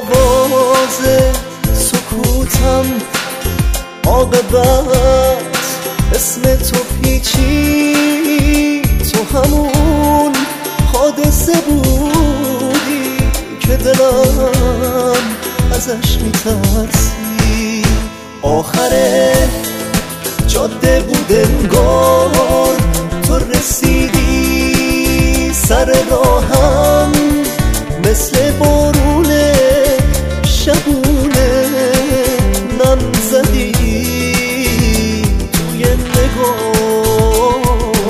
آواز سکوتم عاقبت اسم تو پیچی، تو همون حادثه بودی که دلم ازش میترسی. آخر جاده بود انگار تو رسیدی سر راهم، مثل بارون شبونه نم زدی توی نگاهم.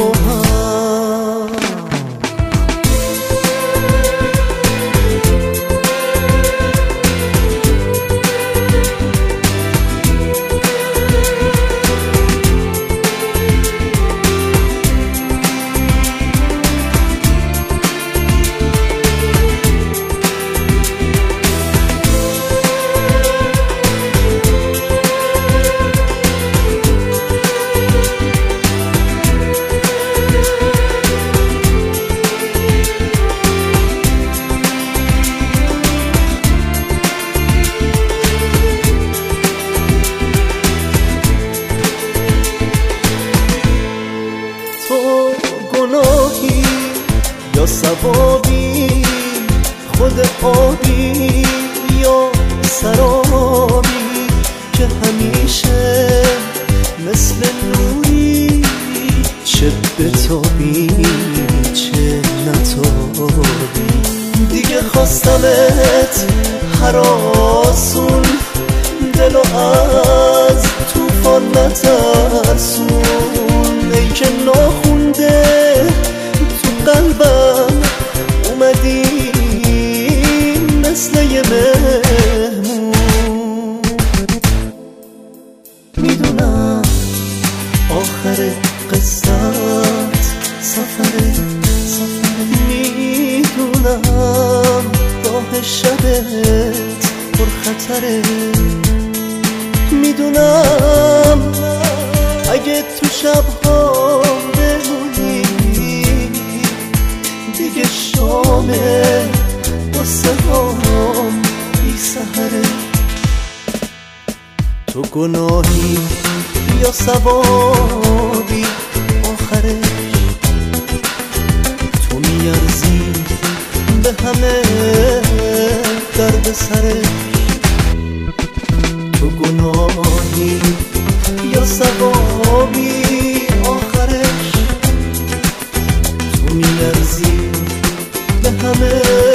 تو گناهی یا ثوابی، خود آبی یا سرابی، که همیشه مثل نوری چه بتابی چه نتابی. دیگه خواستمت هراسون دلو از توفان نترسون، ای که ناخونده تو قلبم اومدی مثل یه مهمون. میدونم آخر قصت سفره، میدونم راه شبت پرخطره، میدونم اگه تو شبها بمونی دیگه شامه واسه هم بی سحره. تو گناهی یا ثوابی، آخرش تو میارزی به همه درد سرش. تو گناهی یا ثوابی، آخرش تو میارزی به همه